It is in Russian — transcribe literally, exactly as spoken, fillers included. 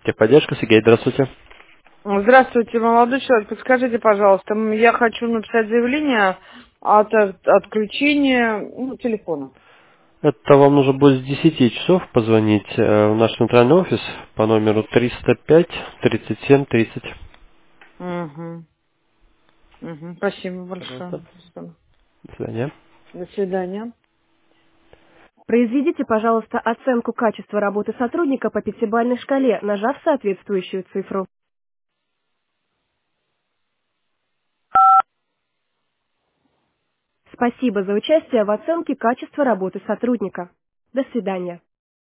Техподдержка, Сергей, здравствуйте. Здравствуйте, молодой человек. Подскажите, пожалуйста, м, я хочу написать заявление от от- отключения ну, телефона. Это вам нужно будет с десяти часов позвонить э, в наш центральный офис по номеру триста пять тридцать семь тридцать. Угу. Угу. Спасибо большое. Пожалуйста. Спасибо. До свидания. До свидания. Произведите, пожалуйста, оценку качества работы сотрудника по пятибалльной шкале, нажав соответствующую цифру. Спасибо за участие в оценке качества работы сотрудника. До свидания.